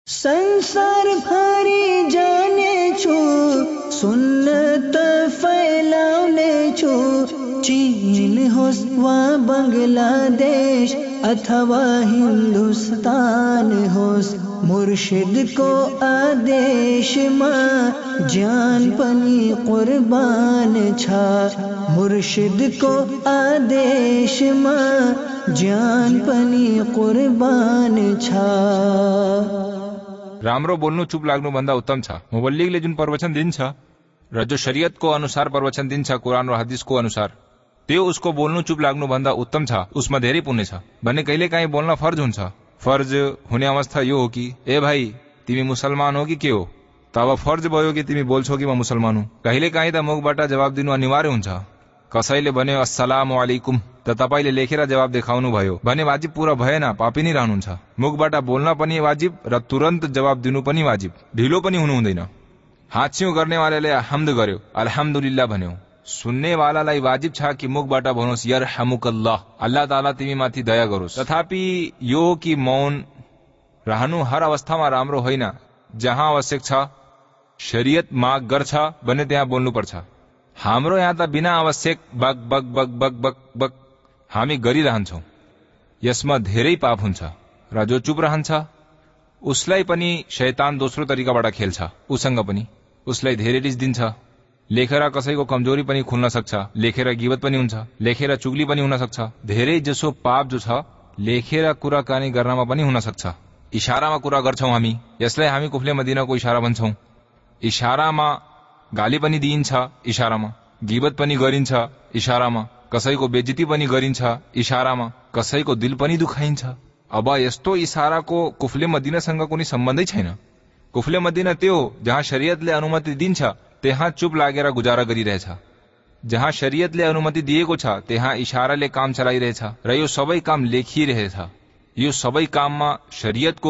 संसार भरि जाने छु, सुन्नत फैलाउने छु। चीन होस् वा बंगलादेश अथवा हिंदुस्तान होस्, मुर्शिदको आदेशमा ज्यान पनि कुर्बान छ। मुर्शिदको आदेशमा ज्यान पनि कुर्बान छ। राम्रो बोल्नु चुप लाग्नु भन्दा उत्तम छ। मुबल्लिगले जुन प्रवचन दिन्छ र जो शरीयतको अनुसार प्रवचन दिन्छ, कुरान र हदिसको अनुसार, त्यो उसको बोल्नु चुप लाग्नु भन्दा उत्तम छ। उसमा धेरै पुण्य छ। भने कहिलेकाहीँ बोल्न फर्ज हुन्छ। फर्ज हुने अवस्था यो हो कि ए भाइ तिमी मुसलमान हो कि के हो, त अब फर्ज भयो कि तिमी बोल्छौ कि म मुसलमान हुँ। कहिलेकाहीँ त मुखबाट जवाब दिनु अनिवार्य हुन्छ। कसैले भन्यो अस्सलामु अलैकुम, त तपाईले लेखेर जवाब देखाउनु भयो भने वाजिब पूरा भएन, पापी नै रहनुहुन्छ। मुखबाट बोल्न पनि वाजिब र तुरन्त जवाब दिनु पनि वाजिब, ढिलो पनि हुनु हुँदैन। हाच्छ्यौं गर्नेवालाले हम्द गर्यो, अल्हम्दुलिल्लाह भन्यो। सुन्नेवालालाई वाजिब छ कि मुखबाट भन्नुहोस् यरहमुकल्लाह, अल्लाह ताला तिमी माथि दया गरोस्। तथापि यो कि मौन रहनु हर अवस्थामा राम्रो होइन। जहाँ आवश्यक छ, शरीयत माग गर्छ भने त्यहाँ बोल्नु पर्छ। हाम्रो यहाँ त बिना आवश्यक बक बक बक बक बक बक हामी गरिरहन्छौं। यसमा धेरै पाप हुन्छ र जो चुप रहन्छ उसलाई पनि शैतान दोस्रो तरिकाबाट खेल्छ। उसँग पनि उसलाई धेरै रिस दिन्छ। लेखेर कसैको कमजोरी पनि खुल्न सक्छ, लेखेर गिबत पनि हुन्छ, लेखेर चुगली पनि हुन सक्छ। धेरै जसो पाप जो छ लेखेर कुराकानी गर्नमा पनि हुन सक्छ। इशारामा कुरा गर्छौं हामी, यसलाई हामी कुफ्ले मदीनाको इशारा भन्छौं। इशारामा गाली पनि दिइन्छ, इशारामा गिबत पनि गरिन्छ, इशारामा कसैको बेइज्जती पनि गरिन्छ, इशारामा कसैको दिल पनि दुखाइन्छ। अब यस्तो इशाराको कुफ्ले मदीनासँग कुनै सम्बन्धै छैन। कुफ्ले मदीना त्यो जहाँ शरीयतले अनुमति दिन्छ त्यहाँ चुप लागेर गुजारा गरिरहेछ। जहाँ शरीयतले अनुमति दिएको छ त्यहाँ इशाराले काम चलाइरहेछ र यो सबै काम लेखिरहेछ। यो सबै काममा शरीयतको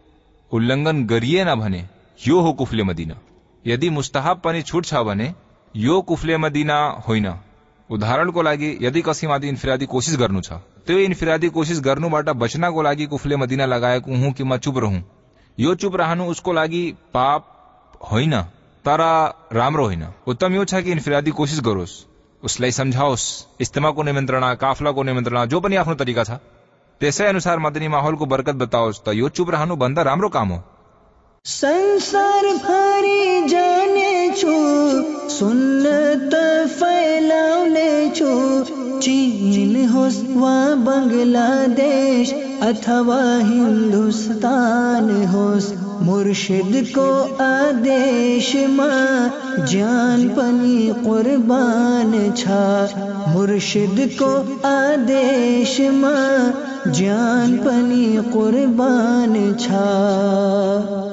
उल्लङ्घन गरिएन भने यो हो कुफ्ले मदीना। यदि मुस्तहब पनि छुट छ भने यो कुफ्ले मदीना होइन। उदाहरणको लागि यदि कसैमाथि इन्फिरादी कोशिश गर्नु छ, त्यो इन्फिरादी कोशिश गर्नुबाट बच्नको लागि कुफ्ले मदीना लगाएको हुँ कि म चुप रहूं। यो चुप रहनु उसको लागि पाप होइन, तर राम्रो होइन। उत्तम यो छ कि इन्फिरादी कोशिश गरोस्, उसलाई सम्झाओस्। इस्तिमाको निमन्त्रणा, काफलाको निमन्त्रणा, जो पनि आफ्नो तरिका छ त्यसै अनुसार मदनी माहौलको बरकत बताओस्, त यो चुप रहनु भन्दा राम्रो काम हो। संसार भरि जाने छु, सुन्नत फैलाउने छु। चीन होस् वा बंगलादेश अथवा हिंदुस्तान होस्, मुर्शिदको आदेशमा ज्यान पनि कुर्बान छ। मुर्शिदको आदेशमा ज्यान पनि कुर्बान छ।